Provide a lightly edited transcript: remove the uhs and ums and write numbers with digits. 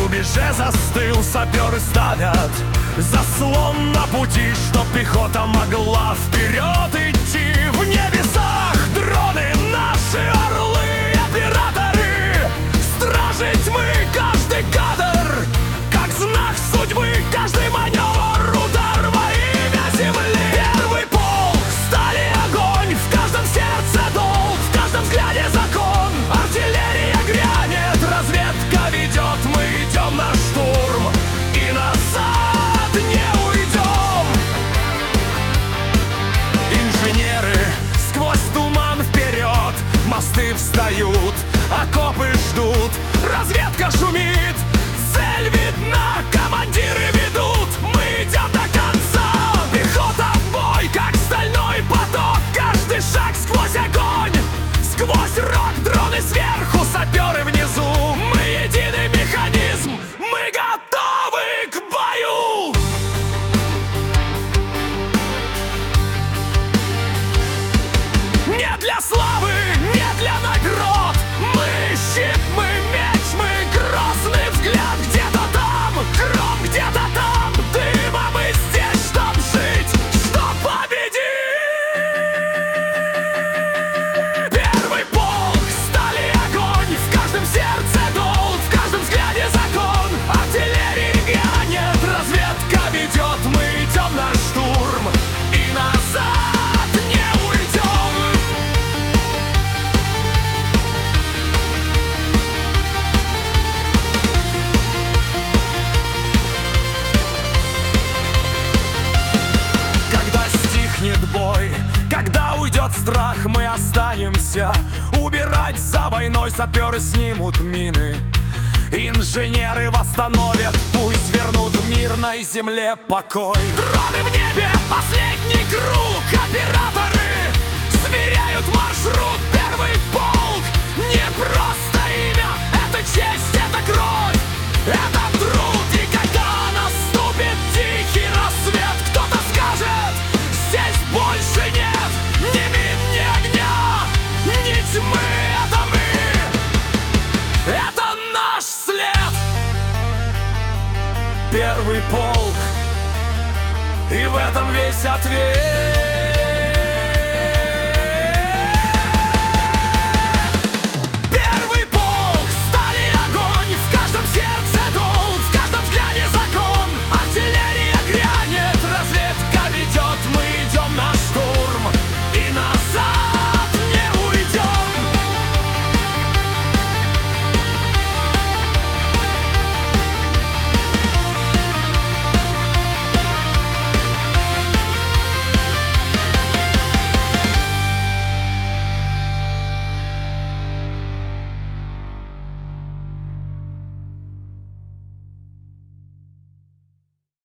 рубеже застыл, саперы ставят заслон на пути, чтоб пехота могла вперед идти. В небесах дроны, наши орлы, операторы, стражи тьмы, каждый кадр, как знак судьбы, каждый маневр, удар во имя земли. Первый полк, стали огонь, в каждом сердце долг, в каждом взгляде закон. Артиллерия грянет, разведка ведет, мы идем на штурм и назад не уйдем. Инженеры сквозь туман вперед, мосты встают, окопы ждут, разведка шумит, цель видна, командиры ведут, мы идем до конца. Пехота в бой, как стальной поток, каждый шаг сквозь огонь, сквозь рог, дроны сверху, саперы внизу. Мы единый механизм, мы готовы к бою. Не для славы, не для наград, мы щит, мы меч, мы грозный взгляд. Где-то там гром, где-то там дым, а мы здесь, чтоб жить, чтоб победить. Первый полк, стали огонь, в каждом сердце долг, в каждом взгляде закон. Артиллерии грянет, разведка ведет, мы идем на штурм и назад не уйдем. Когда стихнет бой, когда уйдет страх, мы останемся убирать за войной. Саперы снимут мины, инженеры восстановят, пусть вернут в мирной земле покой. Дроны в небе, последний круг, операторы сверяют маршрут. Первый полк, не просто имя, это честь, это кровь, это труд. И когда наступит тихий рассвет, кто-то скажет, здесь больше нет ни мин, ни огня, ни тьмы. Это мы, это наш след. Первый полк, и в этом весь ответ.